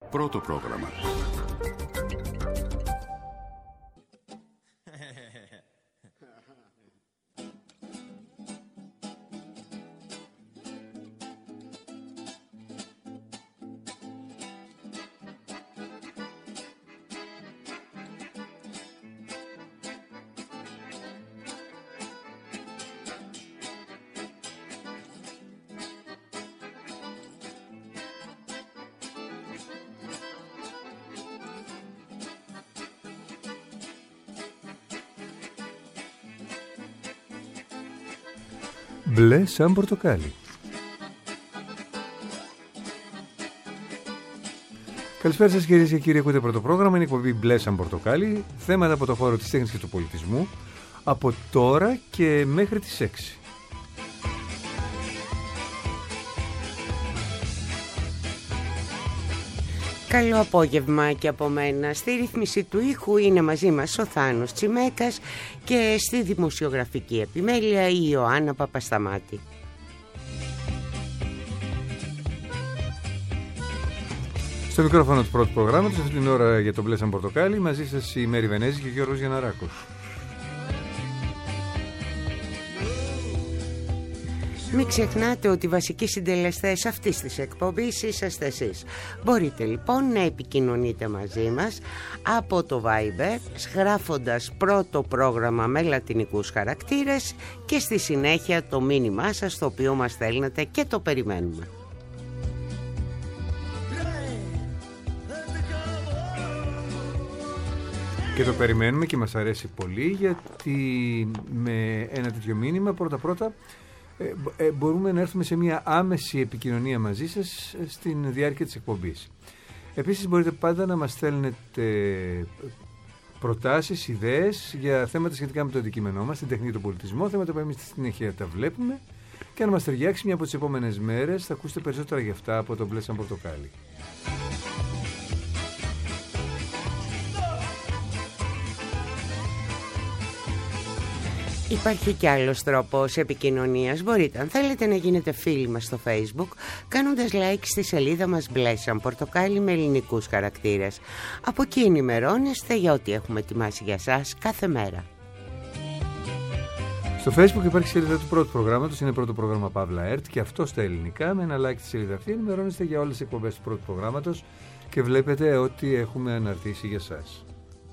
Πρώτο πρόγραμμα. Μπλε σαν πορτοκάλι. Καλησπέρα σας κυρίες και κύριοι, ακούτε πρώτο πρόγραμμα, είναι η εκπομπή Μπλε σαν πορτοκάλι, θέματα από το χώρο της τέχνης και του πολιτισμού, από τώρα και μέχρι τις 6. Καλό απόγευμα και από μένα. Στη ρύθμιση του ήχου είναι μαζί μας ο Θάνος Τσιμέκας και στη δημοσιογραφική επιμέλεια η Ιωάννα Παπασταμάτη. Στο μικρόφωνο του πρώτου προγράμματος, αυτή την ώρα για το Μπλε σαν πορτοκάλι, μαζί σας η Μέρη Βενέζη και ο Γιώργος Γιανναράκος. Μην ξεχνάτε ότι οι βασικοί συντελεστές αυτής της εκπομπής είσαστε εσείς. Μπορείτε λοιπόν να επικοινωνείτε μαζί μας από το Viber γράφοντας πρώτο πρόγραμμα με λατινικούς χαρακτήρες και στη συνέχεια το μήνυμά σας το οποίο μας στέλνετε και το περιμένουμε. Και το περιμένουμε και μας αρέσει πολύ, γιατί με ένα τέτοιο μήνυμα πρώτα μπορούμε να έρθουμε σε μια άμεση επικοινωνία μαζί σας στην διάρκεια της εκπομπής. Επίσης μπορείτε πάντα να μας στέλνετε προτάσεις, ιδέες για θέματα σχετικά με το αντικείμενό μας, την τεχνή και τον πολιτισμό, θέματα που εμείς στη συνέχεια τα βλέπουμε, και αν μας ταιριάξει μια από τις επόμενες μέρες θα ακούσετε περισσότερα για αυτά από το Μπλε σαν πορτοκάλι. Υπάρχει κι άλλος τρόπος επικοινωνίας. Μπορείτε, αν θέλετε, να γίνετε φίλοι μας στο Facebook κάνοντας like στη σελίδα μας Μπλε σαν πορτοκάλι με ελληνικούς χαρακτήρες. Από εκεί ενημερώνεστε για ό,τι έχουμε ετοιμάσει για σας κάθε μέρα. Στο Facebook υπάρχει σελίδα του πρώτου προγράμματος, είναι πρώτο πρόγραμμα Παύλα ΕΡΤ, και αυτό στα ελληνικά. Με ένα like στη σελίδα αυτή ενημερώνεστε για όλες τις εκπομπές του πρώτου προγράμματος και βλέπετε ό,τι έχουμε αναρτήσει για σας.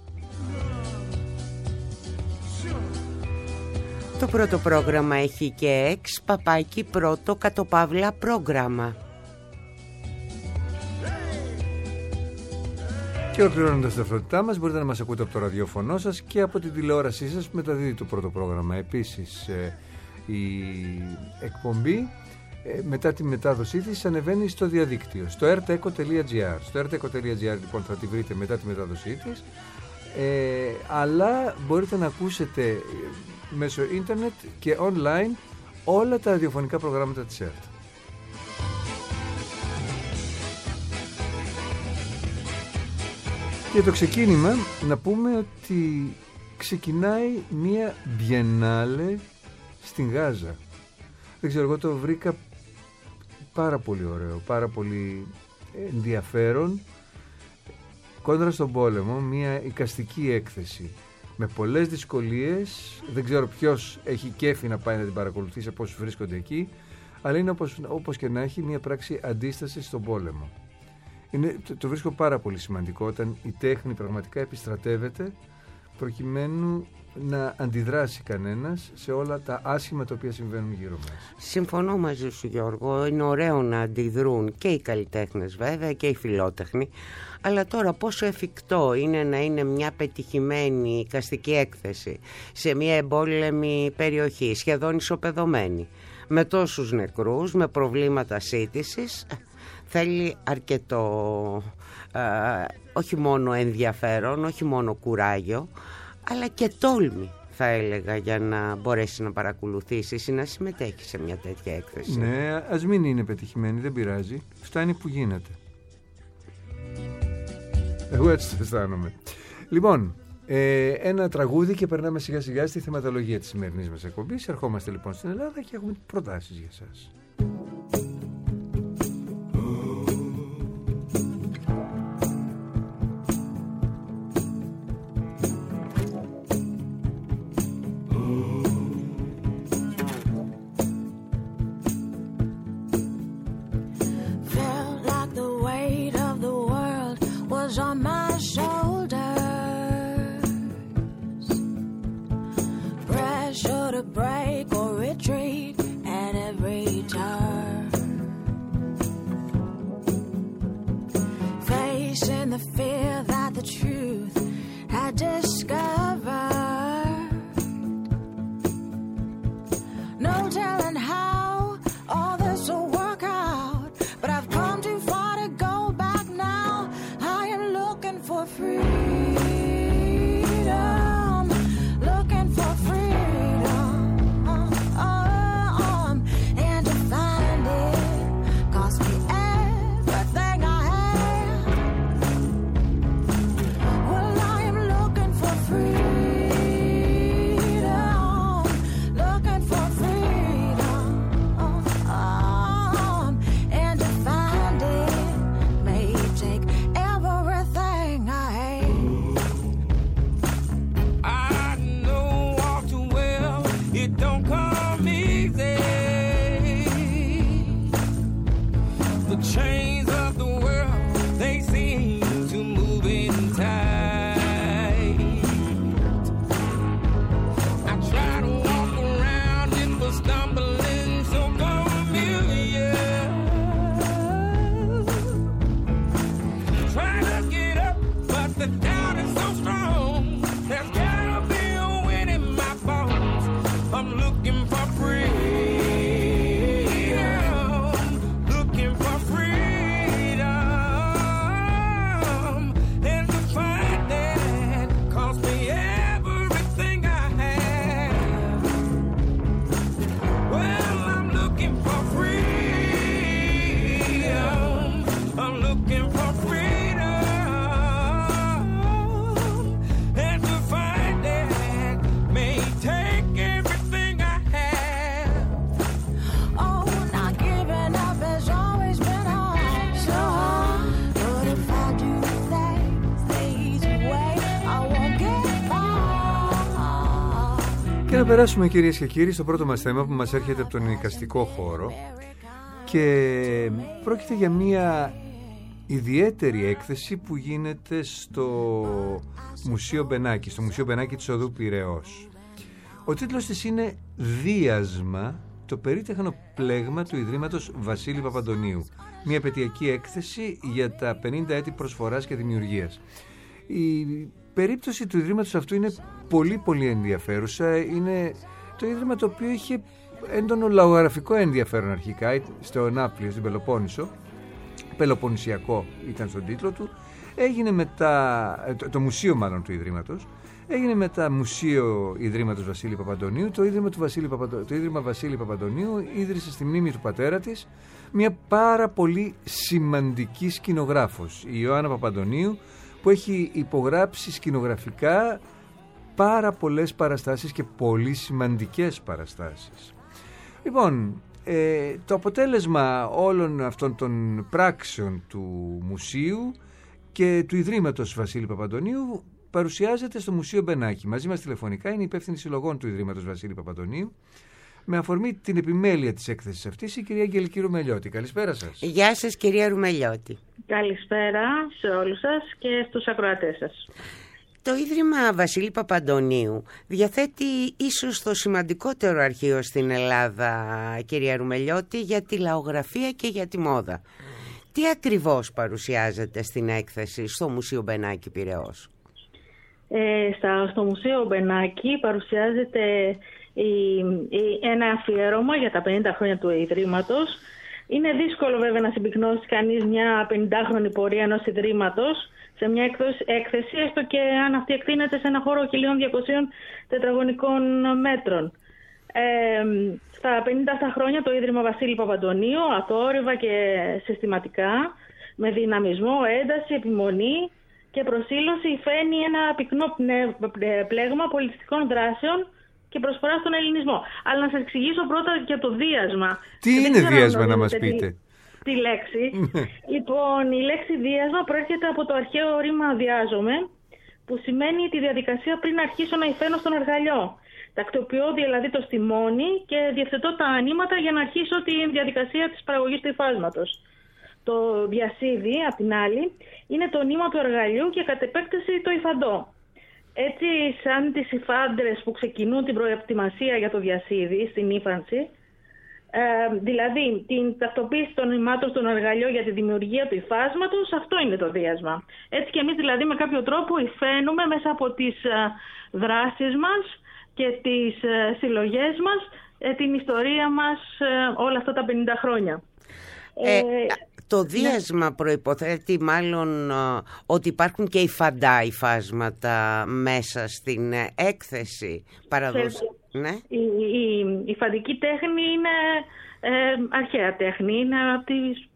Το πρώτο πρόγραμμα έχει και πρώτο κατοπαύλα πρόγραμμα. Και ολοκληρώνοντας την ταυτότητά μας, μπορείτε να μας ακούτε από το ραδιόφωνο σας και από την τηλεόρασή σας που μεταδίδει το πρώτο πρόγραμμα. Επίσης, η εκπομπή μετά τη μετάδοσή της ανεβαίνει στο διαδίκτυο, στο rteco.gr. Στο rteco.gr λοιπόν θα τη βρείτε μετά τη μετάδοσή της, αλλά μπορείτε να ακούσετε μέσω ίντερνετ και online όλα τα ραδιοφωνικά προγράμματα της ΕΡΤ. Για το ξεκίνημα να πούμε ότι ξεκινάει μία μπιενάλε στην Γάζα. Δεν ξέρω, εγώ το βρήκα πάρα πολύ ωραίο, πάρα πολύ ενδιαφέρον. Κόντρα στον πόλεμο, μία εικαστική έκθεση με πολλές δυσκολίες. Δεν ξέρω ποιος έχει κέφι να πάει να την παρακολουθήσει από όσους βρίσκονται εκεί, αλλά είναι όπως και να έχει μια πράξη αντίστασης στον πόλεμο. Το βρίσκω πάρα πολύ σημαντικό όταν η τέχνη πραγματικά επιστρατεύεται προκειμένου να αντιδράσει κανένας σε όλα τα άσχημα τα οποία συμβαίνουν γύρω μας. Συμφωνώ μαζί σου, Γιώργο. Είναι ωραίο να αντιδρούν και οι καλλιτέχνες βέβαια και οι φιλότεχνοι, αλλά τώρα πόσο εφικτό είναι να είναι μια πετυχημένη εικαστική έκθεση σε μια εμπόλεμη περιοχή, σχεδόν ισοπεδωμένη, με τόσους νεκρούς, με προβλήματα σύντησης. Θέλει αρκετό όχι μόνο ενδιαφέρον, όχι μόνο κουράγιο, αλλά και τόλμη, θα έλεγα, για να μπορέσει να παρακολουθήσεις ή να συμμετέχει σε μια τέτοια έκθεση. Ναι, ας μην είναι πετυχημένη, δεν πειράζει. Φτάνει που γίνεται. Εγώ έτσι το αισθάνομαι. Λοιπόν, ένα τραγούδι και περνάμε σιγά σιγά στη θεματολογία της σημερινής μας εκπομπής. Ερχόμαστε λοιπόν στην Ελλάδα και έχουμε προτάσεις για εσάς. facing the fear that the truth had discovered. No telling how all this will work out, but I've come too far to go back now. I am looking for freedom, looking for freedom, and to find it cost me everything I have. Well, I am looking for freedom, looking for freedom, and to find it may take everything I have. I know all too well it don't come easy. The chains of the world, they seem to move in tight. I try to walk around it, but stumbling so familiar. Try to get up, but the doubt is so strong. There's gotta be a wind in my bones. I'm looking for freedom, looking for freedom, and to find that cost me everything I have. Well, I'm looking for freedom, I'm looking for freedom, and to find that may take everything I have. Oh, not giving up has always been hard, so hard. But if I do things the easy way, I won't get far. Και να περάσουμε, κυρίες και κύριοι, στο πρώτο μας θέμα που μας έρχεται από τον εικαστικό χώρο, και πρόκειται για μια ιδιαίτερη έκθεση που γίνεται στο Μουσείο Μπενάκη, στο Μουσείο Μπενάκη της Οδού Πειραιώς. Ο τίτλος της είναι «Δίασμα, το περίτεχνο πλέγμα του Ιδρύματος Βασίλη Παπαντονίου». Μια επαιτειακή έκθεση για τα 50 έτη προσφοράς και δημιουργίας. Η περίπτωση του Ιδρύματος αυτού είναι πολύ πολύ ενδιαφέρουσα. Είναι το Ίδρυμα το οποίο είχε έντονο λαογραφικό ενδιαφέρον αρχικά στο Ναύπλιο, στην Πελοπόννησο. Πελοποννησιακό ήταν στον τίτλο του. Έγινε μετά, το μουσείο μάλλον του Ιδρύματος, έγινε μετά Μουσείο Ιδρύματος Βασίλη Παπαντονίου. Το Ίδρυμα Βασίλη Παπαντονίου ίδρυσε στη μνήμη του πατέρα της μια πάρα πολύ σημαντική σκηνογράφος, η Ιωάννα Παπαντονίου, που έχει υπογράψει σκηνογραφικά πάρα πολλές παραστάσεις και πολύ σημαντικές παραστάσεις. Λοιπόν, το αποτέλεσμα όλων αυτών των πράξεων του μουσείου και του Ιδρύματος Βασίλη Παπαντονίου παρουσιάζεται στο Μουσείο Μπενάκη. Μαζί μας τηλεφωνικά είναι η υπεύθυνη συλλογών του Ιδρύματος Βασίλη Παπαντονίου, με αφορμή την επιμέλεια της έκθεσης αυτής, η κυρία Αγγελική Ρουμελιώτη. Καλησπέρα σας. Γεια σας, κυρία Ρουμελιώτη. Καλησπέρα σε όλους σας και στους ακροατές σας. Το Ίδρυμα Βασίλη Παπαντονίου διαθέτει ίσως το σημαντικότερο αρχείο στην Ελλάδα, κυρία Ρουμελιώτη, για τη λαογραφία και για τη μόδα. Τι ακριβώς παρουσιάζεται στην έκθεση στο Μουσείο Μπενάκη Πειραιώς? Στο Μουσείο Μπενάκη παρουσιάζεται ένα αφιέρωμα για τα 50 χρόνια του Ιδρύματος. Είναι δύσκολο βέβαια να συμπυκνώσει κανείς μια 50χρονη πορεία ενός Ιδρύματος σε μια έκθεση, έστω και αν αυτή εκτείνεται σε ένα χώρο 1.200 τετραγωνικών μέτρων. Στα 50 αυτά χρόνια το Ίδρυμα Βασίλη Παπαντονίου, αθόρυβα και συστηματικά, με δυναμισμό, ένταση, επιμονή και προσήλωση, φαίνει ένα πυκνό πλέγμα πολιτιστικών δράσεων και προσφορά στον ελληνισμό. Αλλά να σας εξηγήσω πρώτα για το δίασμα. Τι είναι δίασμα, να μας πείτε? Τη λέξη. Λοιπόν, η λέξη δίασμα προέρχεται από το αρχαίο ρήμα διάζομαι, που σημαίνει τη διαδικασία πριν αρχίσω να υφαίνω στον αργαλιό. Τακτοποιώ δηλαδή το στιμόνι και διευθετώ τα ανήματα για να αρχίσω τη διαδικασία της παραγωγής του υφάσματος. Το διασίδι, απ' την άλλη, είναι το νήμα του αργαλιού και κατ' επέκταση το υφαντό. Έτσι, σαν τις υφάντρες που ξεκινούν την προετοιμασία για το διασίδι στην ύφανση, Δηλαδή την ταυτοποίηση των υμάτων στον εργαλείο για τη δημιουργία του υφάσματος, αυτό είναι το δίασμα. Έτσι και εμείς δηλαδή με κάποιο τρόπο υφαίνουμε μέσα από τις δράσεις μας και τις συλλογές μας την ιστορία μας όλα αυτά τα 50 χρόνια. Το δίασμα προϋποθέτει μάλλον ότι υπάρχουν και υφαντά υφάσματα μέσα στην έκθεση ναι. Η υφαντική τέχνη είναι αρχαία τέχνη, είναι από τις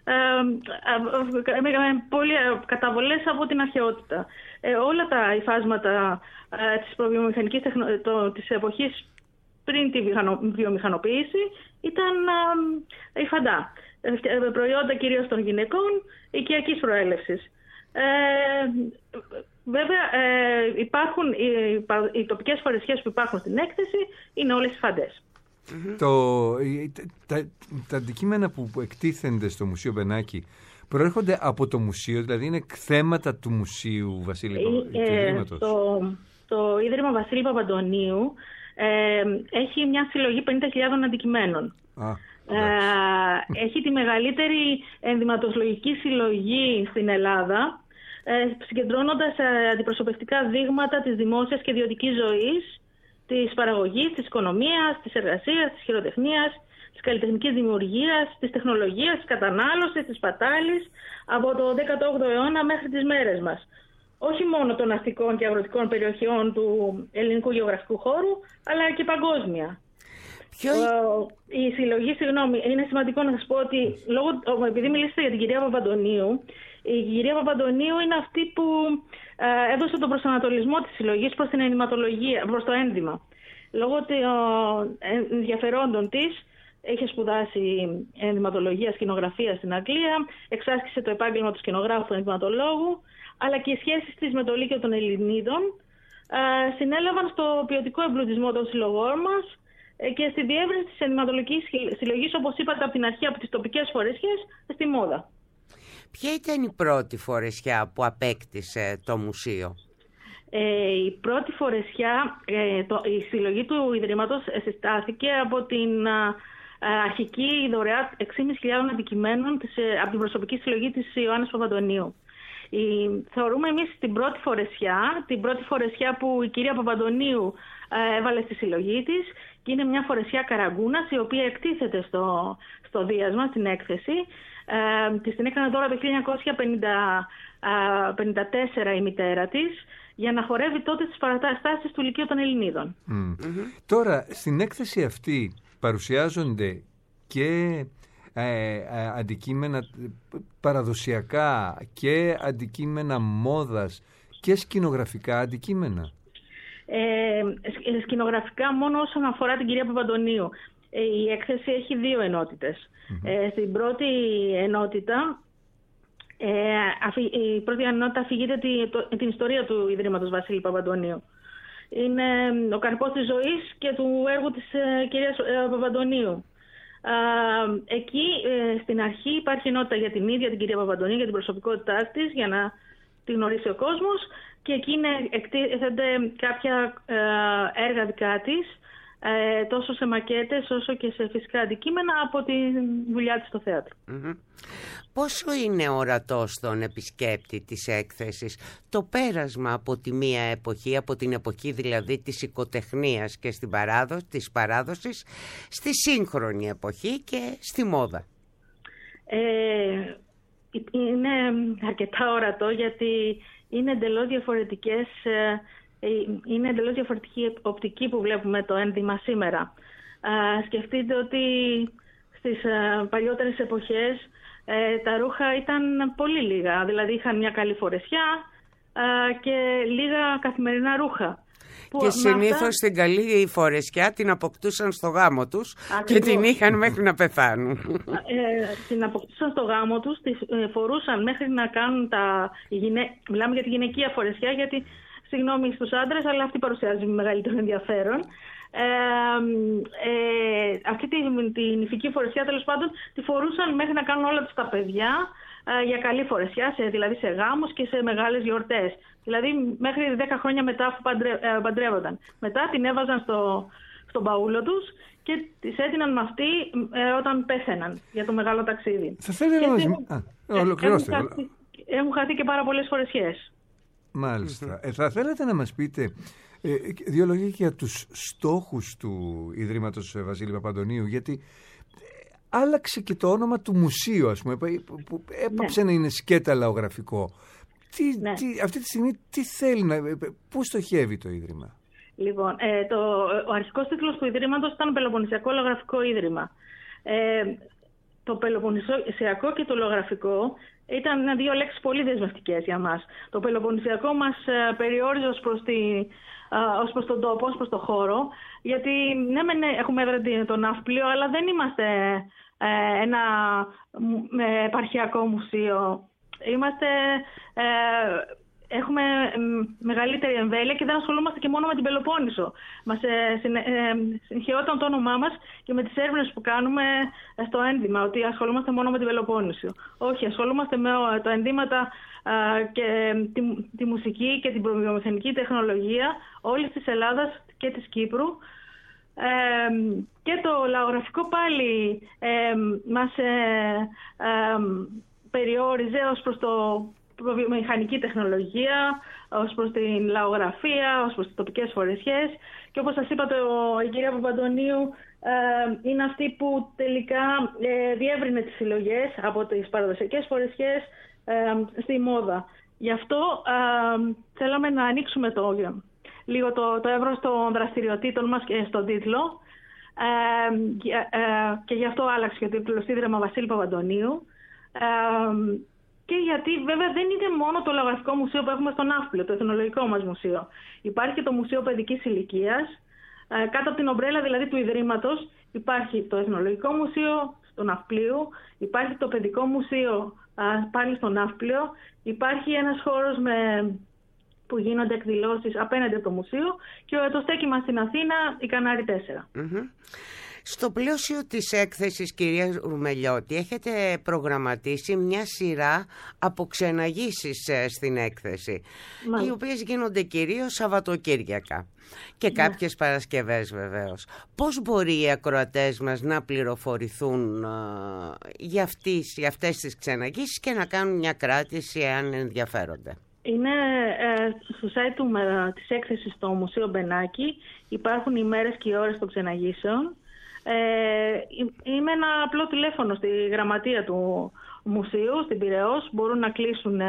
πολύ καταβολές από την αρχαιότητα. Όλα τα υφάσματα της προβιομηχανικής της εποχής πριν τη βιομηχανοποίηση ήταν υφαντά. Προϊόντα κυρίως των γυναικών οικιακής προέλευσης. Βέβαια υπάρχουν οι τοπικές φορεσιές που υπάρχουν στην έκθεση, είναι όλες υφαντές. Τα αντικείμενα που εκτίθενται στο Μουσείο Μπενάκη προέρχονται από το μουσείο, δηλαδή είναι θέματα του Μουσείου Βασίλη Ιδρύματος. Το Ίδρυμα Βασίλη Παπαντονίου έχει μια συλλογή 50.000 αντικειμένων. Έχει τη μεγαλύτερη ενδυματολογική συλλογή στην Ελλάδα, συγκεντρώνοντας αντιπροσωπευτικά δείγματα της δημόσιας και ιδιωτικής ζωής, της παραγωγής, της οικονομίας, της εργασίας, της χειροτεχνίας, της καλλιτεχνικής δημιουργίας, της τεχνολογίας, της κατανάλωσης, της πατάλης από το 18ο αιώνα μέχρι τις μέρες μας. Όχι μόνο των αστικών και αγροτικών περιοχών του ελληνικού γεωγραφικού χώρου, αλλά και παγκόσμια. Η συλλογή, είναι σημαντικό να σας πω ότι επειδή μιλήσατε για την κυρία Παπαντονίου, η κυρία Παπαντονίου είναι αυτή που έδωσε τον προσανατολισμό της συλλογής προς την ενδυματολογία, προς το ένδυμα. Λόγω των ενδιαφερόντων της, είχε σπουδάσει ενδυματολογία, σκηνογραφία στην Αγγλία, εξάσκησε το επάγγελμα του σκηνογράφου ενδυματολόγου, αλλά και οι σχέσεις της με το Λύκειο των Ελληνίδων συνέλαβαν στο ποιοτικό εμπλουτισμό των συλλογών μας και στη διεύρυνση της ενδυματολογικής συλλογής, όπως είπατε από την αρχή, από τις τοπικές φορεσιές στη μόδα. Ποια ήταν η πρώτη φορεσιά που απέκτησε το μουσείο? Η πρώτη φορεσιά, η συλλογή του Ιδρύματος συστάθηκε από την αρχική δωρεά 6.500 αντικειμένων από την προσωπική συλλογή της Ιωάννης Παπαντονίου. Θεωρούμε εμείς την πρώτη φορεσιά που η κυρία Παπαντονίου έβαλε στη συλλογή της, και είναι μια φορεσιά καραγκούνας η οποία εκτίθεται στο δίασμα, στην έκθεση. Την έκανε τώρα το 1954 η μητέρα της, για να χορεύει τότε τις παραστάσεις του Λυκείου των Ελληνίδων. Τώρα, στην έκθεση αυτή παρουσιάζονται και αντικείμενα παραδοσιακά και αντικείμενα μόδας και σκηνογραφικά αντικείμενα. Σκηνογραφικά μόνο όσον αφορά την κυρία Παπαντονίου. Η έκθεση έχει δύο ενότητες. Στην πρώτη ενότητα, η πρώτη ενότητα αφηγείται την ιστορία του Ιδρύματος Βασίλη Παπαντονίου. Είναι ο καρπός της ζωής και του έργου της κυρίας Παπαντονίου. Εκεί στην αρχή υπάρχει ενότητα για την ίδια την κυρία Παπαντονίου, για την προσωπικότητά της, για να τη γνωρίσει ο κόσμος, και εκεί εκτίθενται κάποια έργα δικά της, τόσο σε μακέτες όσο και σε φυσικά αντικείμενα από τη δουλειά της στο θέατρο. Πόσο είναι ορατό στον επισκέπτη της έκθεσης το πέρασμα από τη μία εποχή, από την εποχή δηλαδή της οικοτεχνίας και της παράδοσης, στη σύγχρονη εποχή και στη μόδα? Είναι αρκετά ορατό, γιατί είναι εντελώς διαφορετική οπτική που βλέπουμε το ένδυμα σήμερα. Σκεφτείτε ότι στις παλιότερες εποχές τα ρούχα ήταν πολύ λίγα, δηλαδή είχαν μια καλή φορεσιά και λίγα καθημερινά ρούχα. Και συνήθως την καλή φορεσιά την αποκτούσαν στο γάμο τους. Ακριβώς. Και την είχαν μέχρι να πεθάνουν. Την αποκτούσαν στο γάμο τους, τη φορούσαν μέχρι να κάνουν μιλάμε για τη γυναικεία φορεσιά, γιατί συγγνώμη στους άντρες, αλλά αυτή παρουσιάζει μεγαλύτερο ενδιαφέρον. Αυτή την ηφική φορεσιά, τέλος πάντων, τη φορούσαν μέχρι να κάνουν όλα τους τα παιδιά για καλή φορεσιά, δηλαδή σε γάμους και σε μεγάλες γιορτές. Δηλαδή μέχρι 10 χρόνια μετά, αφού παντρεύονταν. Μετά την έβαζαν στον παούλο τους και τις έδιναν με αυτή όταν πέθαιναν για το μεγάλο ταξίδι. Θα θέλετε να μας... Ολοκληρώστε. Έχουν χαθεί και πάρα πολλές φορεσιές. Μάλιστα. Θα θέλετε να μας πείτε δύο λόγια για τους στόχους του Ιδρύματος Βασίλη Παπαντονίου, γιατί άλλαξε και το όνομα του μουσείου, ας πούμε, που έπαψε να είναι σκέτα λαογραφικό. Αυτή τη στιγμή τι θέλει πού στοχεύει το Ίδρυμα? Λοιπόν, ο αρχικός τίτλος του Ιδρύματος ήταν Πελοποννησιακό Λαογραφικό Ίδρυμα. Το Πελοποννησιακό και το λαογραφικό ήταν δύο λέξεις πολύ δεσμευτικές για μας. Το Πελοποννησιακό μας περιόριζε ως προς τον τόπο, ως προς το χώρο, γιατί ναι, έχουμε έδρα το Ναύπλιο, αλλά δεν είμαστε ένα επαρχιακό μουσείο. Έχουμε μεγαλύτερη εμβέλεια και δεν ασχολούμαστε και μόνο με την Πελοπόννησο. Μας συγχαιόταν το όνομά μας και με τις έρευνες που κάνουμε στο ένδυμα, ότι ασχολούμαστε μόνο με την Πελοπόννησο. Όχι, ασχολούμαστε με τα ενδύματα και τη μουσική και την βιομηχανική τεχνολογία όλης της Ελλάδας και της Κύπρου. Και το λαογραφικό πάλι μας περιόριζε ως προς το βιομηχανική τεχνολογία, ως προς την λαογραφία, ως προς τις τοπικές φορεσιές. Και όπως σας είπατε, η κυρία Παπαντονίου είναι αυτή που τελικά διεύρυνε τις συλλογές από τις παραδοσιακές φορεσιές στη μόδα. Γι' αυτό θέλαμε να ανοίξουμε λίγο το εύρος των δραστηριοτήτων μας και στον τίτλο. Και γι' αυτό άλλαξε και ο τίτλος Ίδρυμα Βασίλη Παπαντονίου. Και γιατί βέβαια δεν είναι μόνο το λαογραφικό μουσείο που έχουμε στο Ναύπλιο, το εθνολογικό μας μουσείο. Υπάρχει και το Μουσείο Παιδικής Ηλικίας. Κάτω από την ομπρέλα δηλαδή του Ιδρύματος υπάρχει το Εθνολογικό Μουσείο στο Ναυπλίου, υπάρχει το Παιδικό Μουσείο πάλι στο Ναύπλιο, υπάρχει ένας χώρος που γίνονται εκδηλώσεις απέναντι από το μουσείο και το στέκημα στην Αθήνα, η Κανάρη 4. Στο πλαίσιο της έκθεσης, κυρία Ρουμελιώτη, έχετε προγραμματίσει μια σειρά από ξεναγήσεις στην έκθεση, οι οποίες γίνονται κυρίως Σαββατοκύριακα και κάποιες Παρασκευές βεβαίως. Πώς μπορεί οι ακροατές μας να πληροφορηθούν για αυτές τις ξεναγήσεις και να κάνουν μια κράτηση αν ενδιαφέρονται? Είναι στο site της έκθεσης στο Μουσείο Μπενάκη, υπάρχουν οι μέρες και οι ώρες των ξεναγήσεων. Είμαι ένα απλό τηλέφωνο στη γραμματεία του μουσείου, στην Πειραιώς, μπορούν να κλείσουν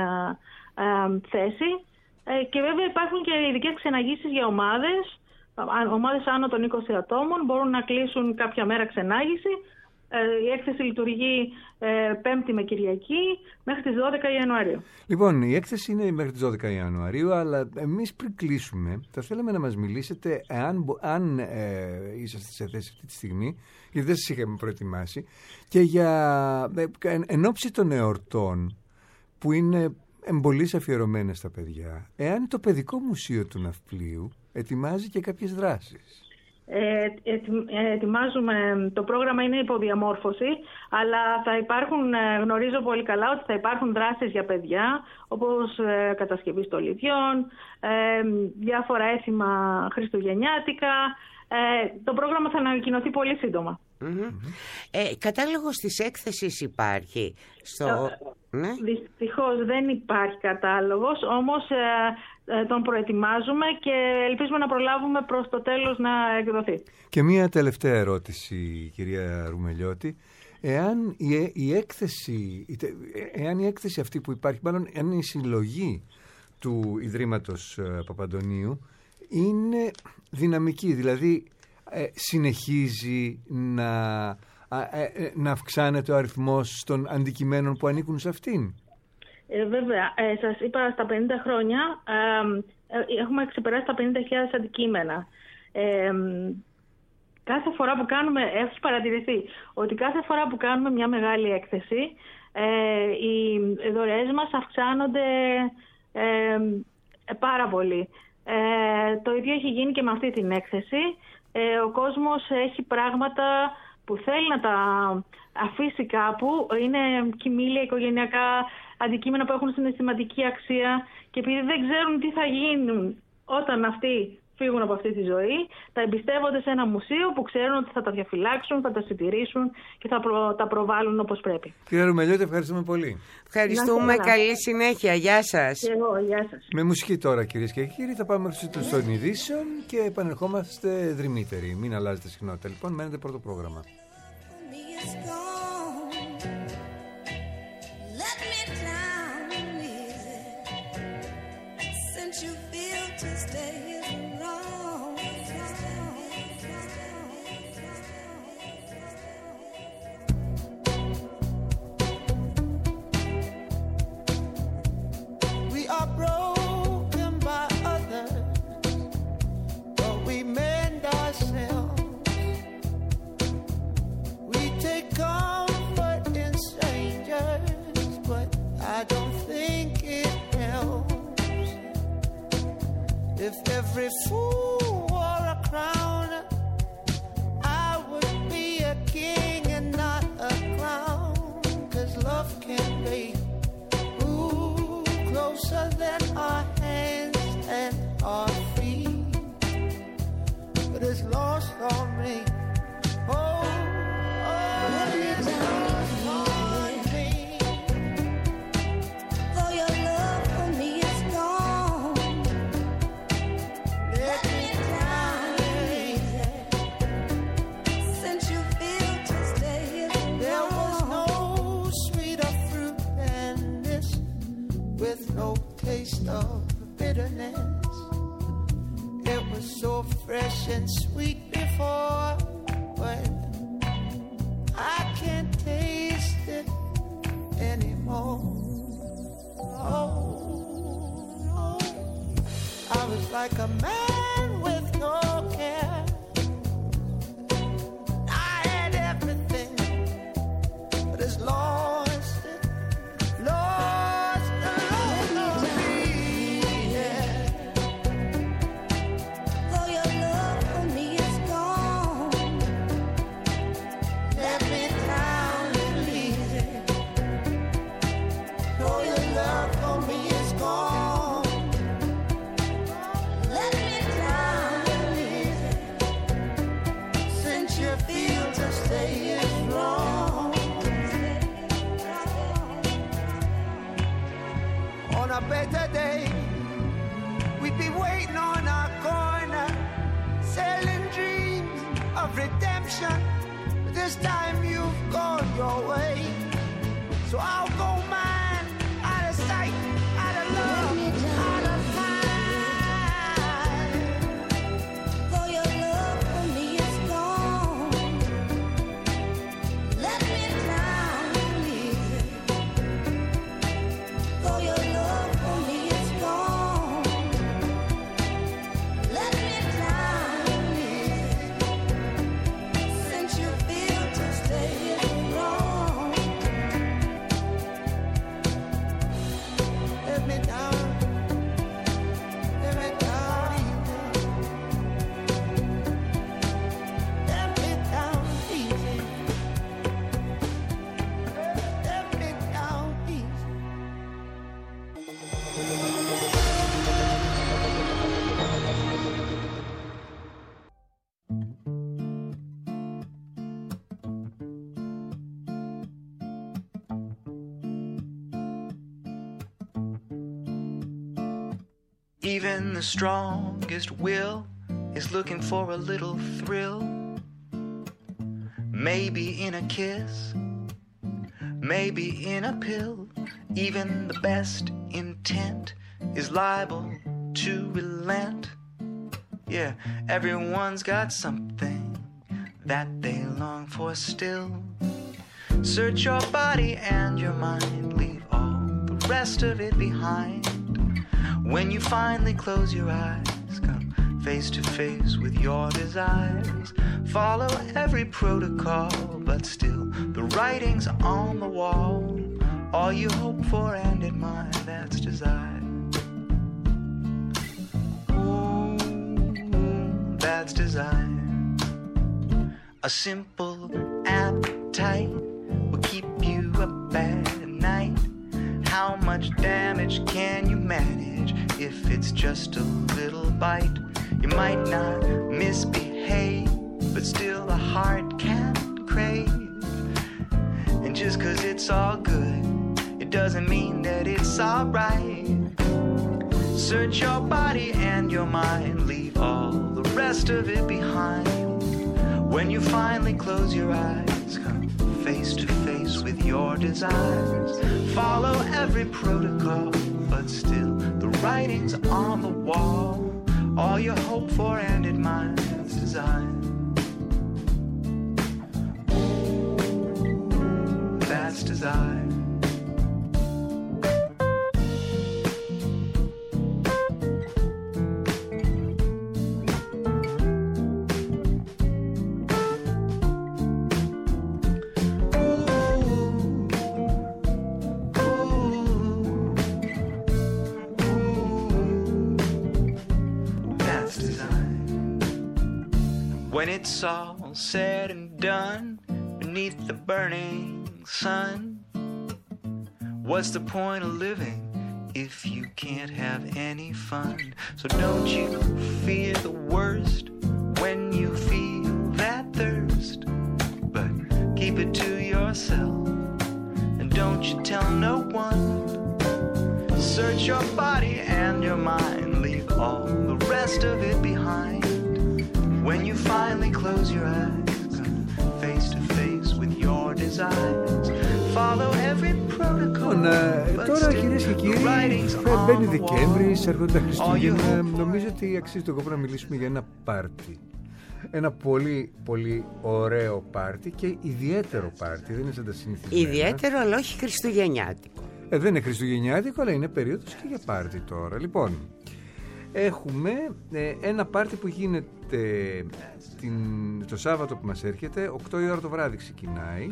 θέση και βέβαια υπάρχουν και ειδικές ξεναγήσεις για ομάδες άνω των 20 ατόμων, μπορούν να κλείσουν κάποια μέρα ξενάγηση. Η έκθεση λειτουργεί Πέμπτη με Κυριακή μέχρι τις 12 Ιανουαρίου. Λοιπόν, η έκθεση είναι μέχρι τις 12 Ιανουαρίου, αλλά εμείς πριν κλείσουμε θα θέλαμε να μας μιλήσετε αν είσαστε σε θέση αυτή τη στιγμή, γιατί δεν σας είχαμε προετοιμάσει, και εν ώψη των εορτών που είναι εμπολής αφιερωμένες στα παιδιά, εάν το Παιδικό Μουσείο του Ναυπλίου ετοιμάζει και κάποιες δράσεις. Ετοιμάζουμε, το πρόγραμμα είναι υποδιαμόρφωση, αλλά θα υπάρχουν, γνωρίζω πολύ καλά ότι θα υπάρχουν δράσεις για παιδιά, όπως κατασκευή στολιδιών, διάφορα έθιμα χριστουγεννιάτικα. Το πρόγραμμα θα ανακοινωθεί πολύ σύντομα. Κατάλογος της έκθεσης υπάρχει? Ναι? Δυστυχώς δεν υπάρχει κατάλογος, όμως τον προετοιμάζουμε και ελπίζουμε να προλάβουμε προς το τέλος να εκδοθεί. Και μία τελευταία ερώτηση, κυρία Ρουμελιώτη. Εάν η έκθεση αυτή που υπάρχει, μάλλον εάν η συλλογή του Ιδρύματος Παπαντονίου είναι δυναμική, δηλαδή συνεχίζει να αυξάνεται ο αριθμός των αντικειμένων που ανήκουν σε αυτήν? Βέβαια, σας είπα, στα 50 χρόνια έχουμε ξεπεράσει τα 50.000 αντικείμενα. Κάθε φορά που κάνουμε, έχει παρατηρηθεί ότι κάθε φορά που κάνουμε μια μεγάλη έκθεση, οι δωρεές μας αυξάνονται πάρα πολύ. Το ίδιο έχει γίνει και με αυτή την έκθεση. Ο κόσμος έχει πράγματα που θέλει να τα αφήσει κάπου. Είναι κοιμήλια, οικογενειακά αντικείμενα που έχουν συναισθηματική αξία και επειδή δεν ξέρουν τι θα γίνουν όταν αυτοί φύγουν από αυτή τη ζωή, τα εμπιστεύονται σε ένα μουσείο που ξέρουν ότι θα τα διαφυλάξουν, θα τα συντηρήσουν και θα τα προβάλλουν όπως πρέπει. Κύριε Ρουμελιώτη, ευχαριστούμε πολύ. Ευχαριστούμε, καλή συνέχεια. Γεια σας. Και εγώ, γεια σας. Με μουσική τώρα, κυρίες και κύριοι, θα πάμε στον ειδήσεων και επανερχόμαστε δρυμύτεροι. Μην αλλάζετε συχνότητα. Λοιπόν, μένετε πρώτο πρόγραμμα. If every fool wore a crown, I would be a king and not a clown. 'Cause love can be closer than our hands and our feet, but it's lost on me. Oh, it's lost on me. For your love for me is gone. Let me down easy. Since you feel to stay alone. There was no sweeter fruit than this, with no taste of bitterness. It was so fresh and sweet before, but I can't taste it anymore. Oh, oh. I was like a man with no care. I had everything, but it's lost it, lost on me. Yeah. For your love for me is gone. Let me down easy. For your love for me is gone. Let me down easy. Since you feel to stay is wrong. On a better day, we'd be waiting on our corner, selling dreams of redemption. But this time you've gone your way, so I'll go mine, out of sight, out of love, out of mind. For your love for me is gone. Let me down easy. For your love for me is gone. Let me down easy. Since you feel to stay is wrong. Let me down. Let me down easy. Let me down easy. Let me down easy. Even the strongest will is looking for a little thrill. Maybe in a kiss, maybe in a pill. Even the best intent is liable to relent. Yeah, everyone's got something that they long for still. Search your body and your mind, leave all the rest of it behind. When you finally close your eyes, come face to face with your desires. Follow every protocol, but still the writing's on the wall. All you hope for and admire, that's desire. Ooh, that's desire. A simple appetite will keep you up at night. How much damage can you manage advantage if it's just a little bite. You might not misbehave, but still the heart can crave. And just 'cause it's all good, it doesn't mean that it's alright. Search your body and your mind, leave all the rest of it behind. When you finally close your eyes, come face to face with your desires. Follow every protocol, but still the writing's on the wall. All you hope for and admire is desire. That's desire. When it's all said and done beneath the burning sun, what's the point of living if you can't have any fun? So don't you fear the worst when you feel that thirst, but keep it to yourself and don't you tell no one. Search your body and your mind, leave all the rest of it behind. When you finally close your eyes, come face to face with your desires. Follow every protocol. Τώρα κυρίες και κύριοι, μπαίνει Δεκέμβρης, έρχονται τα Χριστούγεννα. Νομίζω ότι αξίζει τον κόπο να μιλήσουμε για ένα πάρτι. Ένα πολύ πολύ ωραίο πάρτι και ιδιαίτερο πάρτι. Δεν είναι σαν τα συνηθισμένα. Ιδιαίτερο, αλλά όχι χριστουγεννιάτικο. Δεν είναι χριστουγεννιάτικο, αλλά είναι περίοδος και για πάρτι τώρα. Λοιπόν, έχουμε ένα πάρτι που γίνεται το Σάββατο που μας έρχεται, 8 η ώρα το βράδυ ξεκινάει,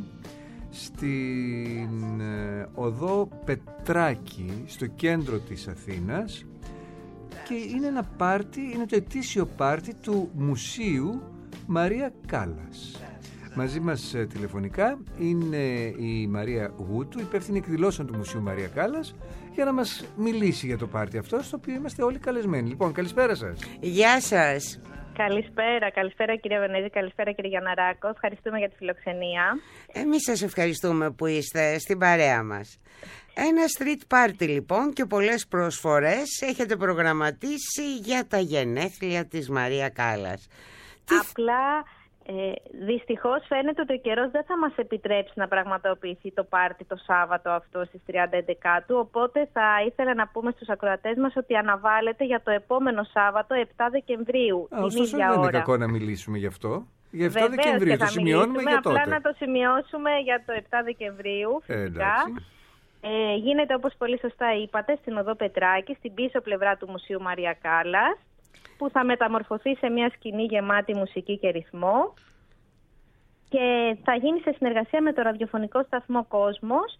στην οδό Πετράκη, στο κέντρο της Αθήνας, και είναι ένα πάρτι, είναι το ετήσιο πάρτι του Μουσείου Μαρία Κάλλας. Μαζί μας τηλεφωνικά είναι η Μαρία Γούτου, υπεύθυνη εκδηλώσεων του Μουσείου Μαρία Κάλλας, για να μας μιλήσει για το πάρτι αυτό, στο οποίο είμαστε όλοι καλεσμένοι. Λοιπόν, καλησπέρα σας. Γεια σας. Καλησπέρα κύριε Βενέζη, καλησπέρα κύριε Γιανναράκο. Ευχαριστούμε για τη φιλοξενία. Εμείς σας ευχαριστούμε που είστε στην παρέα μας. Ένα street party λοιπόν και πολλές προσφορές έχετε προγραμματίσει για τα γενέθλια της Μαρία Κάλλας. Απλά δυστυχώς φαίνεται ότι ο καιρός δεν θα μας επιτρέψει να πραγματοποιηθεί το πάρτι το Σάββατο αυτό στις 30 οπότε θα ήθελα να πούμε στους ακροατές μας ότι αναβάλλεται για το επόμενο Σάββατο 7 Δεκεμβρίου. Ωστόσο δεν είναι κακό να μιλήσουμε γι' αυτό. Για 7 Δεκεμβρίου το σημειώνουμε για τότε. Απλά να το σημειώσουμε για το 7 Δεκεμβρίου φυσικά. Γίνεται, όπως πολύ σωστά είπατε, στην οδό Πετράκη, στην πίσω πλευρά του Μουσείου Μαρία Κάλλας, που θα μεταμορφωθεί σε μια σκηνή γεμάτη μουσική και ρυθμό, και θα γίνει σε συνεργασία με το ραδιοφωνικό σταθμό Κόσμος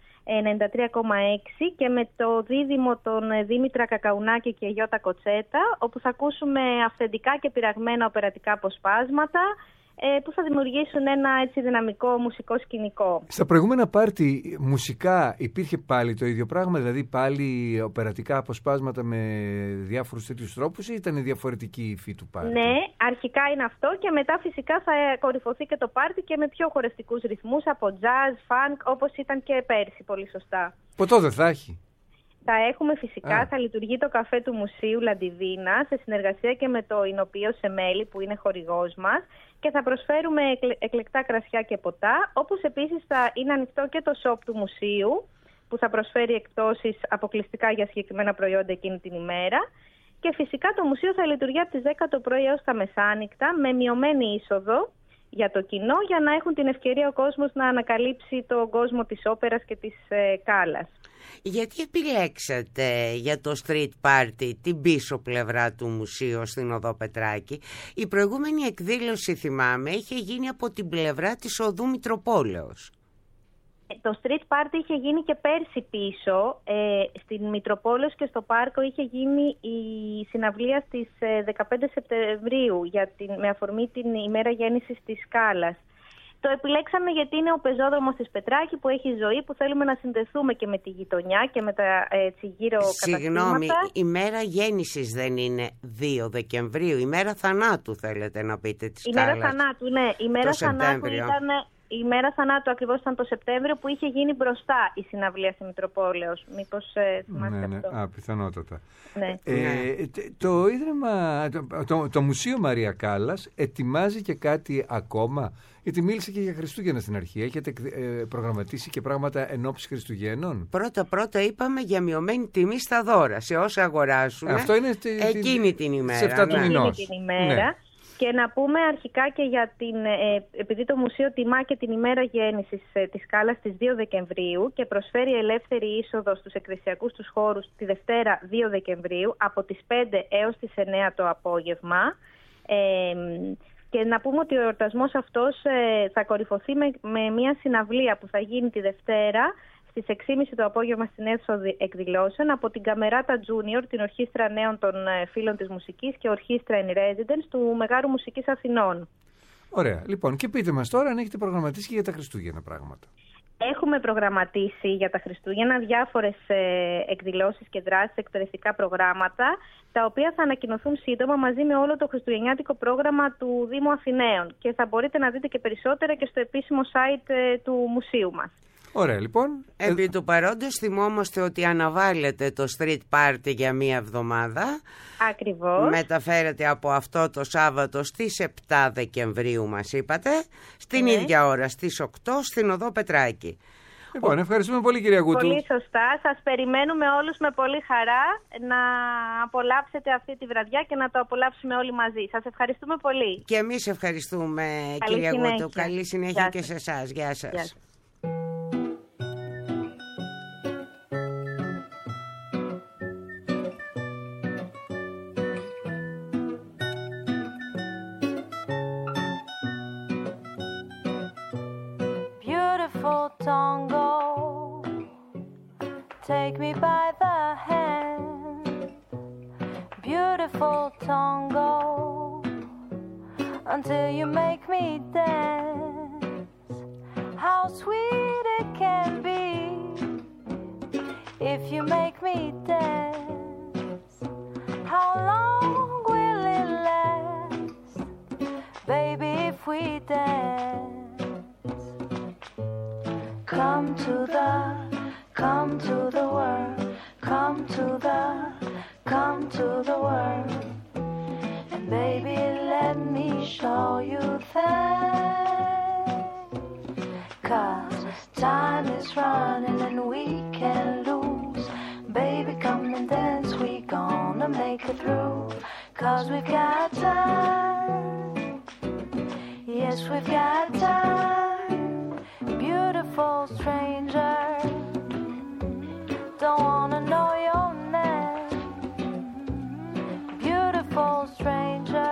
93,6 και με το δίδυμο των Δήμητρα Κακαουνάκη και Γιώτα Κοτσέτα, όπου θα ακούσουμε αυθεντικά και πειραγμένα οπερατικά αποσπάσματα που θα δημιουργήσουν ένα έτσι δυναμικό μουσικό σκηνικό. Στα προηγούμενα πάρτι μουσικά υπήρχε πάλι το ίδιο πράγμα, δηλαδή πάλι οπερατικά αποσπάσματα με διάφορους τέτοιους τρόπους, ή ήταν διαφορετική η υφή του πάρτι? Ναι, αρχικά είναι αυτό και μετά φυσικά θα κορυφωθεί και το πάρτι και με πιο χορευτικούς ρυθμούς από jazz, funk, όπως ήταν και πέρσι, πολύ σωστά. Ποτέ δεν θα έχει? Θα έχουμε φυσικά, θα λειτουργεί το καφέ του Μουσείου Λαντιβίνα σε συνεργασία και με το Ινοπείο Σεμέλη που είναι χορηγός μας, και θα προσφέρουμε εκλεκτά κρασιά και ποτά, όπως επίσης θα είναι ανοιχτό και το shop του Μουσείου που θα προσφέρει εκπτώσεις αποκλειστικά για συγκεκριμένα προϊόντα εκείνη την ημέρα, και φυσικά το Μουσείο θα λειτουργεί από τις 10 το πρωί έως τα μεσάνυχτα με μειωμένη είσοδο για το κοινό, για να έχουν την ευκαιρία ο κόσμος να ανακαλύψει τον κόσμο της όπερας και της Κάλλας. Γιατί επιλέξατε για το street party την πίσω πλευρά του μουσείου στην οδό Πετράκη? Η προηγούμενη εκδήλωση, θυμάμαι, είχε γίνει από την πλευρά της οδού Μητροπόλεως. Το street party είχε γίνει και πέρσι πίσω, στην Μητροπόλεως και στο πάρκο είχε γίνει η συναυλία στις 15 Σεπτεμβρίου με αφορμή την ημέρα γέννησης της Κάλλας. Το επιλέξαμε γιατί είναι ο πεζόδρομος της Πετράκη που έχει ζωή, που θέλουμε να συνδεθούμε και με τη γειτονιά και με τα γύρω καταστήματα. Συγγνώμη, η μέρα γέννησης δεν είναι 2 Δεκεμβρίου, η μέρα θανάτου θέλετε να πείτε της Κάλλας. Η μέρα θανάτου, ναι. Η μέρα θανάτου ήταν... Η μέρα θανάτου ακριβώς ήταν το Σεπτέμβριο που είχε γίνει μπροστά η συναυλία στη Μητροπόλεως. Μήπως θυμάστε αυτό. Πιθανότατα. Ναι. Το Ίδρυμα, το Μουσείο Μαρία Κάλλας ετοιμάζει και κάτι ακόμα? Γιατί μίλησε και για Χριστούγεννα στην αρχή. Έχετε προγραμματίσει και πράγματα εν ώψη Χριστουγέννων? Πρώτα είπαμε για μειωμένη τιμή στα δώρα, σε όσα αγοράσουν. Αυτό είναι εκείνη την ημέρα. Σε 7 του μηνός. Εκείνη την ημέρα. Ναι. Και να πούμε αρχικά και για επειδή το Μουσείο τιμά και την ημέρα γέννησης της Κάλλας στις 2 Δεκεμβρίου και προσφέρει ελεύθερη είσοδο στους εκκλησιακούς τους χώρους τη Δευτέρα 2 Δεκεμβρίου από τις 5 έως τις 9 το απόγευμα. Και να πούμε ότι ο εορτασμός αυτός θα κορυφωθεί με μια συναυλία που θα γίνει τη Δευτέρα στις 6.30 το απόγευμα στην αίθουσα εκδηλώσεων από την Καμεράτα Junior, την Ορχήστρα Νέων των Φίλων της Μουσικής και Ορχήστρα in Residence του Μεγάρου Μουσικής Αθηνών. Ωραία. Λοιπόν, και πείτε μας τώρα αν έχετε προγραμματίσει και για τα Χριστούγεννα πράγματα. Έχουμε προγραμματίσει για τα Χριστούγεννα διάφορες εκδηλώσεις και δράσεις, εκπαιδευτικά προγράμματα, τα οποία θα ανακοινωθούν σύντομα μαζί με όλο το χριστουγεννιάτικο πρόγραμμα του Δήμου Αθηναίων και θα μπορείτε να δείτε και περισσότερα και στο επίσημο site του μουσείου μας. Ωραία, λοιπόν. Επί του παρόντος θυμόμαστε ότι αναβάλλεται το street party για μία εβδομάδα. Ακριβώς. Μεταφέρεται από αυτό το Σάββατο στις 7 Δεκεμβρίου μας είπατε, στην ίδια ώρα στις 8 στην Οδό Πετράκη. Λοιπόν, ευχαριστούμε πολύ κυρία Γούτου. Πολύ σωστά. Σας περιμένουμε όλους με πολύ χαρά να απολαύσετε αυτή τη βραδιά και να το απολαύσουμε όλοι μαζί. Σας ευχαριστούμε πολύ. Και εμείς ευχαριστούμε κυρία Γούτου. Καλή συνέχεια και σε εσάς. Γεια σας. Γεια σας. Tango, take me by the hand. Beautiful tango, until you make me dance. How sweet it can be if you make me dance. How long will it last, baby, if we dance? Come to the world, come to the world, and baby let me show you things, 'cause time is running and we can't lose, baby come and dance, we gonna make it through, 'cause we've got time, yes we've got time. Beautiful stranger, don't wanna know your name. Beautiful stranger,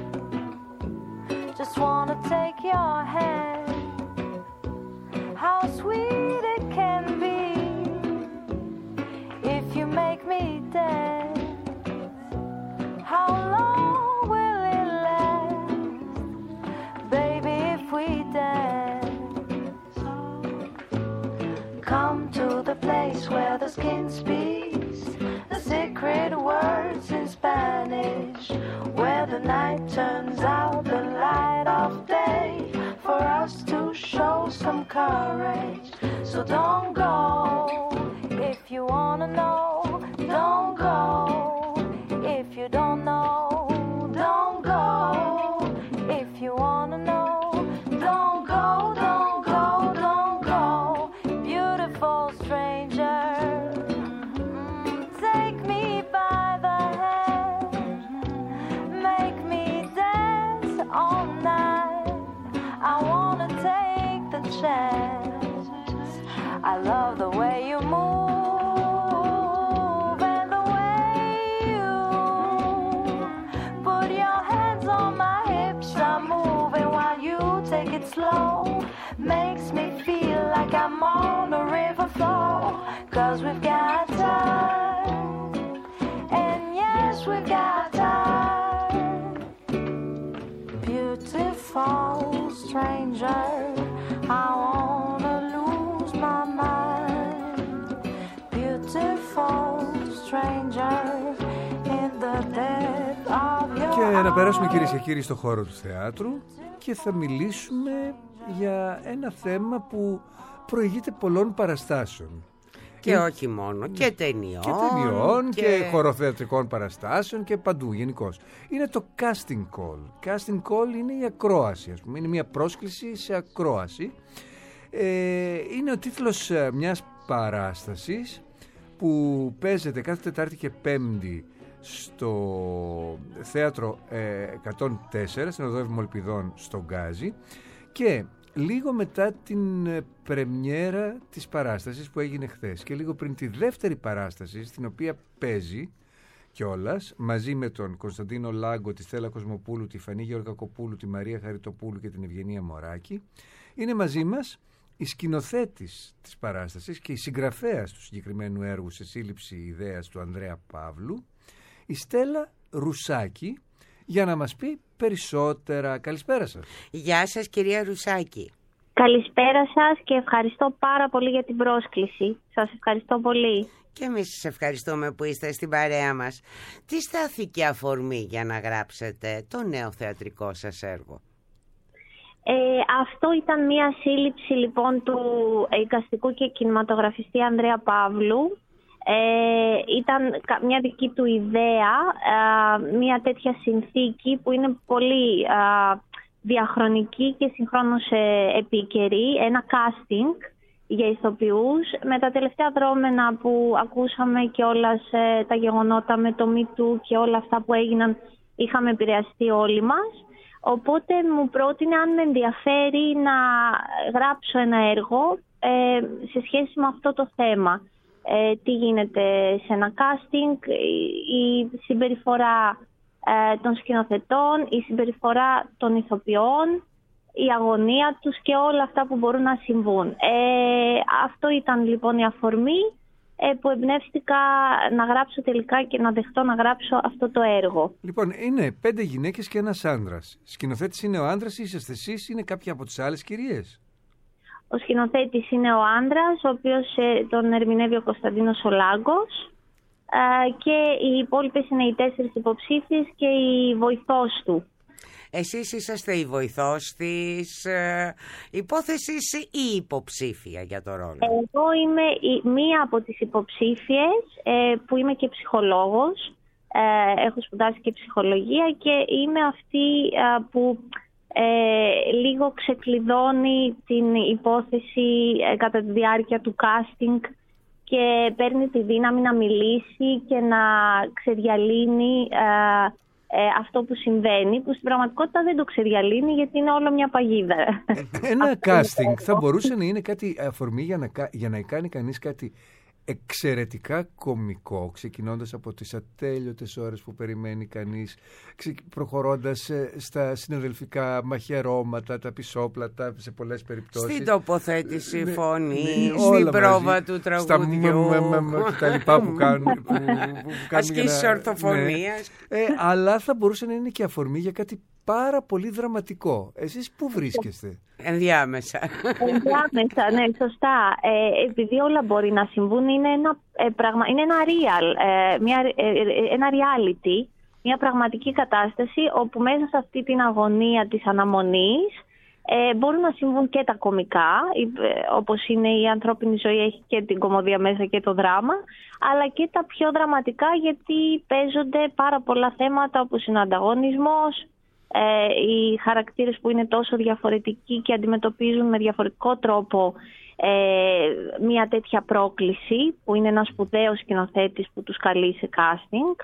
just wanna take your hand. How sweet it can be if you make me dance. How long will it last, baby, if we dance? Come to the place where the skin speaks the secret words in Spanish, where the night turns out the light of day, for us to show some courage. So don't go if you wanna know, don't go if you don't know, don't go if you wanna know, don't go, don't go, don't go. Beautiful stranger, take me by the hand, make me dance all night. I wanna take the chance. I love the way you move and the way you put your hands on my hips. I'm moving while you take it slow. Makes me feel like I'm on a river flow. 'Cause we've got time, and yes, we've got time. Beautiful stranger, stars in the dead of your Και να περάσουμε, κυρίες και κύριοι, στο χώρο του θεάτρου και θα μιλήσουμε για ένα θέμα που προηγείται πολλών παραστάσεων. Και όχι μόνο, και ταινιών. Και χοροθεατρικών παραστάσεων και παντού γενικώς. Είναι το casting call. Casting call είναι η ακρόαση, ας πούμε. Είναι μια πρόσκληση σε ακρόαση. Είναι ο τίτλος μιας παράστασης που παίζεται κάθε Τετάρτη και Πέμπτη στο θέατρο 104 στην Οδό Ευμολπιδών στο Γκάζι, και λίγο μετά την πρεμιέρα της παράστασης που έγινε χθες και λίγο πριν τη δεύτερη παράσταση, στην οποία παίζει κιόλας μαζί με τον Κωνσταντίνο Λάγκο, τη Στέλλα Κοσμοπούλου, τη Φανή Γεωργακοπούλου, τη Μαρία Χαριτοπούλου και την Ευγενία Μωράκη, είναι μαζί μας η σκηνοθέτης της παράστασης και η συγγραφέας του συγκεκριμένου έργου σε σύλληψη ιδέας του Ανδρέα Παύλου, η Στέλλα Ρουσάκη, για να μας πει περισσότερα. Καλησπέρα σας. Γεια σας, κυρία Ρουσάκη. Καλησπέρα σας και ευχαριστώ πάρα πολύ για την πρόσκληση. Σας ευχαριστώ πολύ. Και εμείς σας ευχαριστούμε που είστε στην παρέα μας. Τι στάθηκε αφορμή για να γράψετε το νέο θεατρικό σας έργο? Αυτό ήταν μια σύλληψη λοιπόν του εικαστικού και κινηματογραφιστή Ανδρέα Παύλου. Ήταν μια δική του ιδέα, μια τέτοια συνθήκη που είναι πολύ διαχρονική και συγχρόνως επίκαιρη, ένα casting για ηθοποιούς. Με τα τελευταία δρόμενα που ακούσαμε και όλα τα γεγονότα με το Me Too και όλα αυτά που έγιναν, είχαμε επηρεαστεί όλοι μας. Οπότε μου πρότεινε αν με ενδιαφέρει να γράψω ένα έργο σε σχέση με αυτό το θέμα. Τι γίνεται σε ένα casting, η συμπεριφορά των σκηνοθετών, η συμπεριφορά των ηθοποιών, η αγωνία τους και όλα αυτά που μπορούν να συμβούν. Αυτό ήταν λοιπόν η αφορμή που εμπνεύστηκα να γράψω τελικά και να δεχτώ να γράψω αυτό το έργο. Λοιπόν, είναι 5 γυναίκες και ένας άνδρας. Σκηνοθέτης είναι ο άνδρας, είσαστε εσείς, είναι κάποια από τις άλλες κυρίες? Ο σκηνοθέτης είναι ο άνδρας, ο οποίος τον ερμηνεύει ο Κωνσταντίνος ο Λάγκος, και οι υπόλοιπες είναι οι 4 υποψήφιες και η βοηθός του. Εσείς είσαστε η βοηθός της υπόθεσης ή υποψήφια για το ρόλο? Εγώ είμαι μία από τις υποψήφιες που είμαι και ψυχολόγος. Έχω σπουδάσει και ψυχολογία και είμαι αυτή που λίγο ξεκλειδώνει την υπόθεση κατά τη διάρκεια του casting και παίρνει τη δύναμη να μιλήσει και να ξεδιαλύνει αυτό που συμβαίνει, που στην πραγματικότητα δεν το ξεδιαλύνει γιατί είναι όλο μια παγίδα. Ένα casting θα μπορούσε να είναι κάτι αφορμή για να κάνει κανείς κάτι εξαιρετικά κωμικό, ξεκινώντας από τις ατέλειωτες ώρες που περιμένει κανείς, προχωρώντας στα συναδελφικά μαχαιρώματα, τα πισόπλατα σε πολλές περιπτώσεις, στην τοποθέτηση φωνή, στην πρόβα του τραγουδιού, τα λοιπά που κάνουν ασκήσεις ορθοφωνίας. Αλλά θα μπορούσε να είναι και αφορμή για κάτι πάρα πολύ δραματικό. Εσείς πού βρίσκεστε? Ενδιάμεσα, ναι, σωστά. Επειδή όλα μπορεί να συμβούν, είναι ένα real, ένα reality, μια πραγματική κατάσταση όπου μέσα σε αυτή την αγωνία της αναμονής μπορούν να συμβούν και τα κωμικά, όπως είναι η ανθρώπινη ζωή, έχει και την κωμωδία μέσα και το δράμα, αλλά και τα πιο δραματικά, γιατί παίζονται πάρα πολλά θέματα όπως είναι ο ανταγωνισμός, οι χαρακτήρες που είναι τόσο διαφορετικοί και αντιμετωπίζουν με διαφορετικό τρόπο μια τέτοια πρόκληση, που είναι ένας σπουδαίος σκηνοθέτης που τους καλεί σε casting,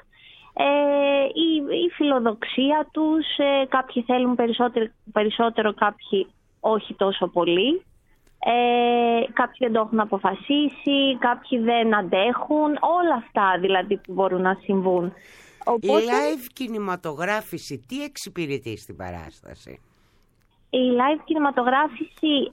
η φιλοδοξία τους, κάποιοι θέλουν περισσότερο, κάποιοι όχι τόσο πολύ, κάποιοι δεν το έχουν αποφασίσει, κάποιοι δεν αντέχουν, όλα αυτά δηλαδή που μπορούν να συμβούν. Οπότε, η live κινηματογράφηση τι εξυπηρετεί στην παράσταση? Η live κινηματογράφηση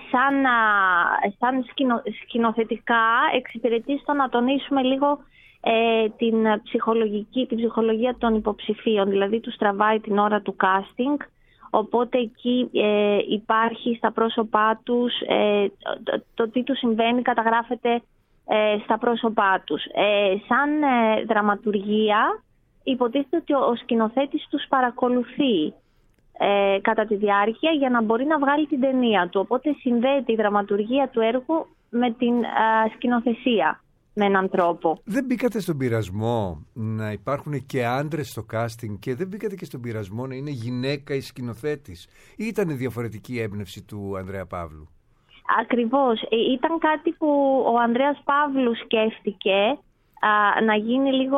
σαν σκηνοθετικά εξυπηρετεί στο να τονίσουμε λίγο την ψυχολογία των υποψηφίων, δηλαδή τους τραβάει την ώρα του casting, οπότε εκεί υπάρχει στα πρόσωπά τους το τι τους συμβαίνει, καταγράφεται στα πρόσωπά τους. Σαν δραματουργία υποτίθεται ότι ο σκηνοθέτης τους παρακολουθεί κατά τη διάρκεια για να μπορεί να βγάλει την ταινία του. Οπότε συνδέεται η δραματουργία του έργου με την σκηνοθεσία με έναν τρόπο. Δεν μπήκατε στον πειρασμό να υπάρχουν και άντρες στο casting και δεν μπήκατε και στον πειρασμό να είναι γυναίκα η σκηνοθέτης, ή ήταν διαφορετική η έμπνευση του Ανδρέα Παύλου? Ακριβώς. Ήταν κάτι που ο Ανδρέας Παύλου σκέφτηκε, να γίνει λίγο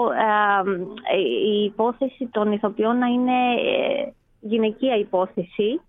η υπόθεση των ηθοποιών να είναι γυναικεία υπόθεση.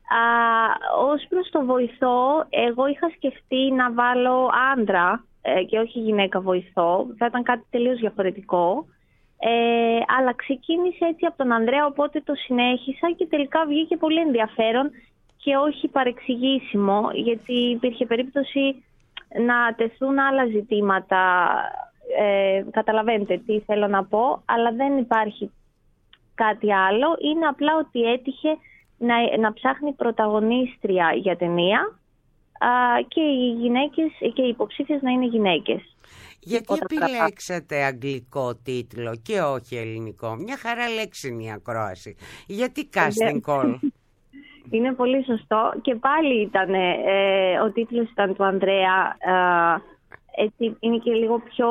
Ως προς το βοηθό, εγώ είχα σκεφτεί να βάλω άντρα και όχι γυναίκα βοηθό. Θα ήταν κάτι τελείως διαφορετικό. Αλλά ξεκίνησε έτσι από τον Ανδρέα, οπότε το συνέχισα και τελικά βγήκε πολύ ενδιαφέρον και όχι παρεξηγήσιμο, γιατί υπήρχε περίπτωση να τεθούν άλλα ζητήματα. Καταλαβαίνετε τι θέλω να πω, αλλά δεν υπάρχει κάτι άλλο. Είναι απλά ότι έτυχε να ψάχνει πρωταγωνίστρια για ταινία και οι γυναίκες και οι υποψήφιες να είναι γυναίκες. Γιατί επιλέξατε αγγλικό τίτλο και όχι ελληνικό? Μια χαρά λέξη είναι η ακρόαση. Γιατί casting call? Είναι πολύ σωστό και πάλι ήταν, ο τίτλος ήταν του Ανδρέα, έτσι είναι και λίγο πιο,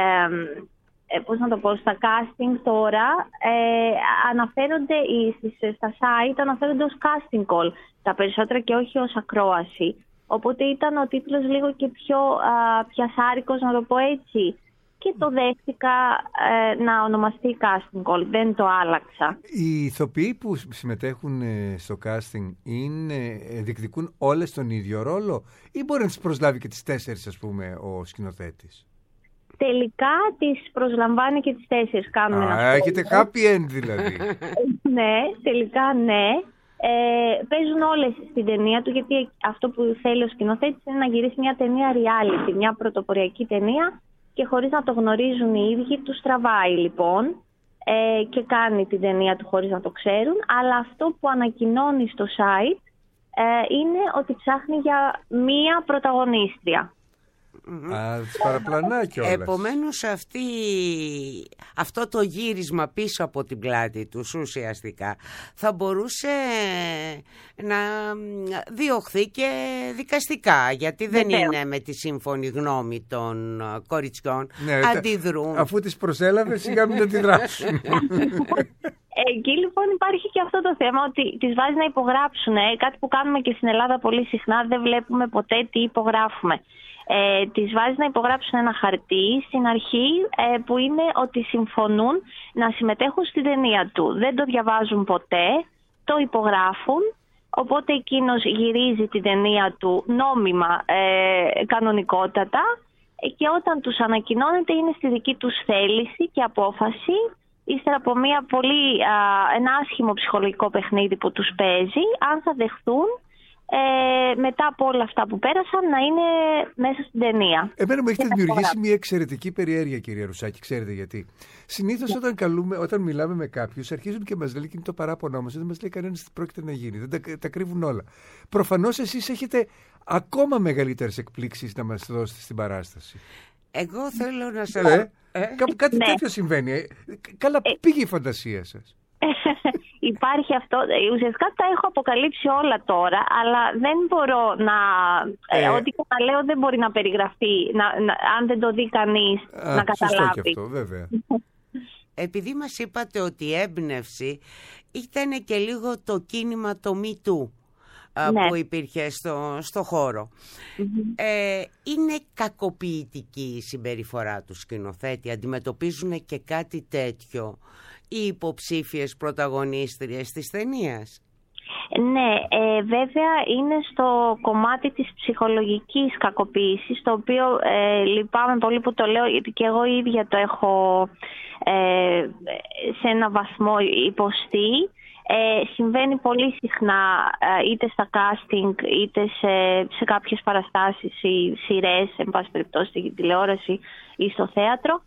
πώς να το πω, στα casting τώρα αναφέρονται, στα site αναφέρονται ως casting call, τα περισσότερα και όχι ως ακρόαση. Οπότε ήταν ο τίτλος λίγο και πιο πιασάρικος, να το πω έτσι. Και το δέχτηκα να ονομαστεί casting call, δεν το άλλαξα. Οι ηθοποιοί που συμμετέχουν στο casting διεκδικούν όλες τον ίδιο ρόλο ή μπορεί να τις προσλάβει και τις 4, ας πούμε, ο σκηνοθέτης? Τελικά τις προσλαμβάνει και τις 4. Έχετε happy end δηλαδή. Ναι, τελικά ναι. Παίζουν όλες στην ταινία του, γιατί αυτό που θέλει ο σκηνοθέτης είναι να γυρίσει μια ταινία reality, μια πρωτοποριακή ταινία, και χωρίς να το γνωρίζουν οι ίδιοι τους τραβάει λοιπόν και κάνει την ταινία του χωρίς να το ξέρουν. Αλλά αυτό που ανακοινώνει στο site είναι ότι ψάχνει για μία πρωταγωνίστρια. Παραπλανά κιόλας. Επομένως αυτό το γύρισμα πίσω από την πλάτη του ουσιαστικά θα μπορούσε να διωχθεί και δικαστικά, γιατί δεν είναι με τη σύμφωνη γνώμη των κοριτσιών. Αντιδρούν. Αφού τις προσέλαβε, σιγά μην αντιδράσουν. Εκεί λοιπόν υπάρχει και αυτό το θέμα, ότι τις βάζει να υπογράψουν. Κάτι που κάνουμε και στην Ελλάδα πολύ συχνά, δεν βλέπουμε ποτέ τι υπογράφουμε. Τις βάζει να υπογράψουν ένα χαρτί στην αρχή που είναι ότι συμφωνούν να συμμετέχουν στην ταινία του. Δεν το διαβάζουν ποτέ, το υπογράφουν, οπότε εκείνος γυρίζει την ταινία του νόμιμα, κανονικότατα, και όταν τους ανακοινώνεται είναι στη δική τους θέληση και απόφαση, ύστερα από ένα άσχημο ψυχολογικό παιχνίδι που τους παίζει, αν θα δεχθούν μετά από όλα αυτά που πέρασαν να είναι μέσα στην ταινία. Εμένα μου έχετε δημιουργήσει μια εξαιρετική περιέργεια, κυρία Ρουσάκη. Ξέρετε γιατί? Συνήθως όταν μιλάμε με κάποιους, αρχίζουν και μας λένε, και είναι το παράπονο μας, δεν μας λέει κανένας τι πρόκειται να γίνει. Δεν τα κρύβουν όλα. Προφανώς εσείς έχετε ακόμα μεγαλύτερες εκπλήξεις να μας δώσετε στην παράσταση. Εγώ θέλω να σας... Κάτι τέτοιο συμβαίνει. Καλά, πήγε η φαντασία σας. Υπάρχει αυτό. Ουσιαστικά τα έχω αποκαλύψει όλα τώρα, αλλά δεν μπορώ να... ό,τι και να λέω δεν μπορεί να περιγραφεί, αν δεν το δει κανείς να καταλάβει. Σωστό και αυτό, βέβαια. Επειδή μας είπατε ότι η έμπνευση ήταν και λίγο το κίνημα το Me Too που υπήρχε στο χώρο. Είναι κακοποιητική η συμπεριφορά του σκηνοθέτη? Αντιμετωπίζουν και κάτι τέτοιο οι υποψήφιες πρωταγωνίστριες της ταινίας? Ναι, βέβαια είναι στο κομμάτι της ψυχολογικής κακοποίησης, το οποίο λυπάμαι πολύ που το λέω, γιατί και εγώ ίδια το έχω σε ένα βαθμό υποστεί. Συμβαίνει πολύ συχνά, είτε στα casting είτε σε κάποιες παραστάσεις ή σειρές, εν πάση περιπτώσει στη τηλεόραση ή στο θέατρο. Η ψυχολογική κακοποίηση, δηλαδή να δημιουργείς μια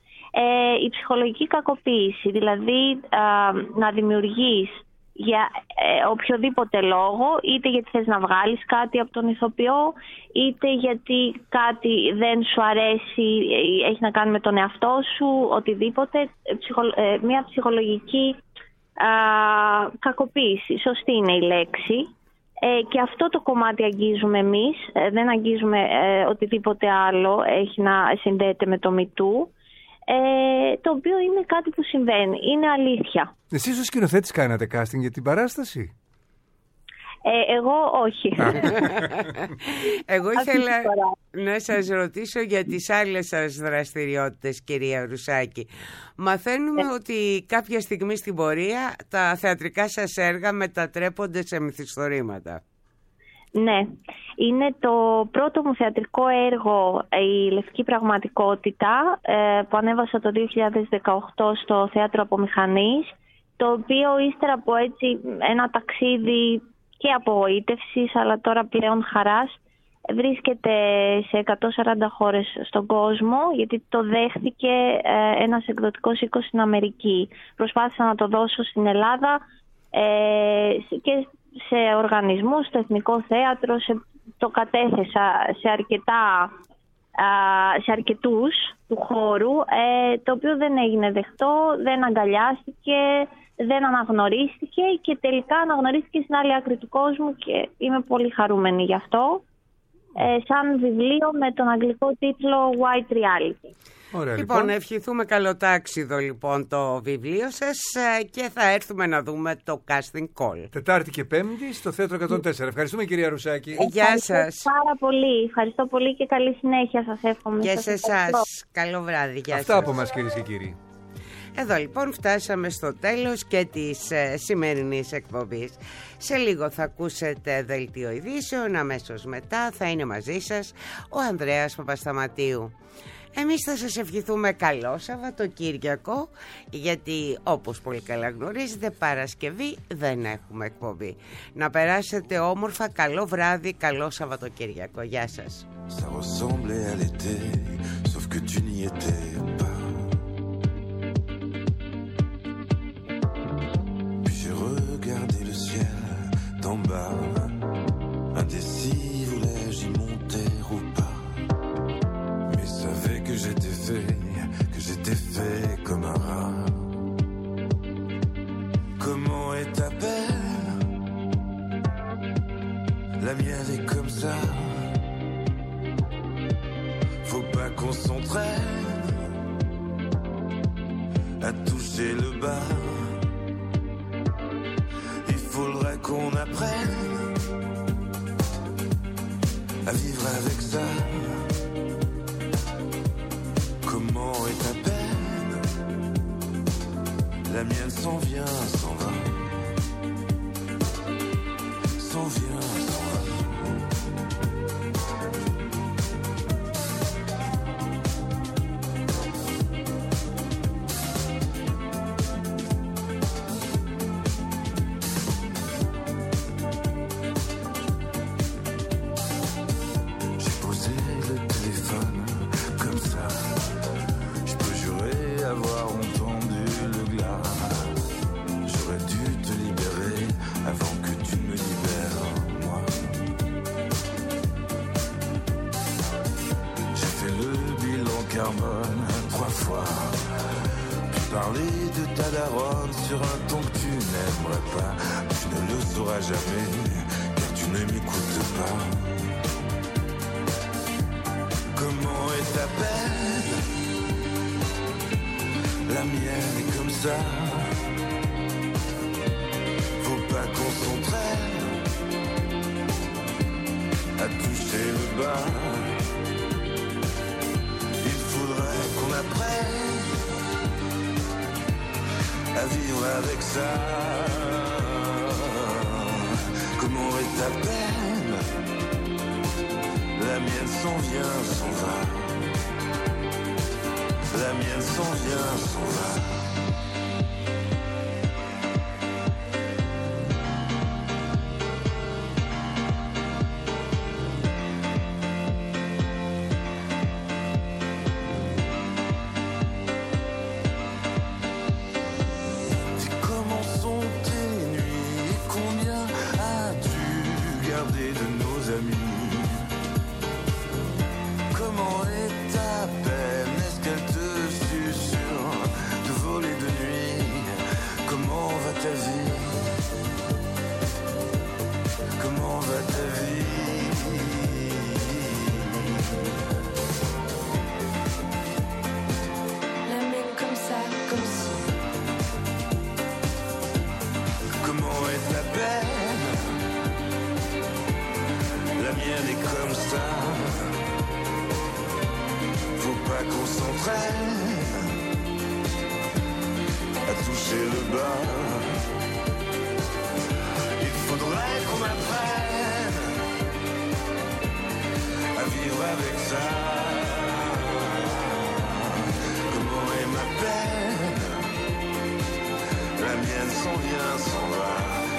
για οποιοδήποτε λόγο, είτε γιατί θες να βγάλεις κάτι από τον ηθοποιό, είτε γιατί κάτι δεν σου αρέσει, έχει να κάνει με τον εαυτό σου, οτιδήποτε, μια ψυχολογική κακοποίηση, σωστή είναι η λέξη. Και αυτό το κομμάτι αγγίζουμε εμείς, δεν αγγίζουμε οτιδήποτε άλλο έχει να συνδέεται με το MeToo, το οποίο είναι κάτι που συμβαίνει, είναι αλήθεια. Εσείς ως σκηνοθέτης κάνατε casting για την παράσταση? Εγώ όχι. Εγώ ήθελα να σας ρωτήσω για τις άλλες σας δραστηριότητες, κυρία Ρουσάκη. Μαθαίνουμε ότι κάποια στιγμή στην πορεία τα θεατρικά σας έργα μετατρέπονται σε μυθιστορήματα. Ναι, είναι το πρώτο μου θεατρικό έργο, η Λευκή Πραγματικότητα, που ανέβασα το 2018 στο Θέατρο Απομηχανής, το οποίο ύστερα από έτσι ένα ταξίδι και απογοήτευσης, αλλά τώρα πλέον χαράς, βρίσκεται σε 140 χώρες στον κόσμο, γιατί το δέχτηκε ένας εκδοτικός οίκος στην Αμερική. Προσπάθησα να το δώσω στην Ελλάδα και σε οργανισμούς, στο Εθνικό Θέατρο, το κατέθεσα σε αρκετούς του χώρου, το οποίο δεν έγινε δεκτό, δεν αγκαλιάστηκε, δεν αναγνωρίστηκε και τελικά αναγνωρίστηκε στην άλλη άκρη του κόσμου και είμαι πολύ χαρούμενη γι' αυτό, σαν βιβλίο με τον αγγλικό τίτλο White Reality. Ωραία, λοιπόν, ευχηθούμε καλοτάξιδο λοιπόν το βιβλίο σας και θα έρθουμε να δούμε το casting call. Τετάρτη και Πέμπτη στο Θέατρο 104. Ευχαριστούμε, κυρία Ρουσάκη. Γεια σας. Πάρα πολύ. Ευχαριστώ πολύ και καλή συνέχεια σας εύχομαι. Και σε εσάς. Καλό βράδυ. Γεια Αυτά σας. από μας, κυρίες και κύριοι. Εδώ λοιπόν φτάσαμε στο τέλος και της σημερινής εκπομπής. Σε λίγο θα ακούσετε δελτίο ειδήσεων, αμέσως μετά θα είναι μαζί σας ο Ανδρέας Παπασταματίου. Εμείς θα σας ευχηθούμε καλό Σαββατοκύριακο, γιατί όπως πολύ καλά γνωρίζετε Παρασκευή δεν έχουμε εκπομπή. Να περάσετε όμορφα, καλό βράδυ, καλό Σαββατοκύριακο. Γεια σας. Ça ressemblait à l'été, sauf que tu n'y étais pas. Puis j'ai regardé le ciel d'en bas, indécis, voulais-je y monter ou pas. Mais savais que j'étais fait comme un rat. Comment est ta peine? La mienne est comme ça. Faut pas qu'on s'entraîne à toucher le bas. Il faudrait qu'on apprenne à vivre avec ça. Comment est ta peine? La mienne s'en vient, s'en va. S'en vient, s'en va. Faut pas qu'on s'entraîne à toucher le bas. Il faudrait qu'on apprenne à vivre avec ça. Comment est ta peine? La mienne s'en vient, s'en va. La mienne s'en vient, s'en va. Comment sont tes nuits? peine. La mienne est comme ça. Faut pas qu'on s'entraîne à toucher le bas. Il faudrait qu'on apprenne à vivre avec ça. Comment est ma peine? La mienne s'en vient, s'en va.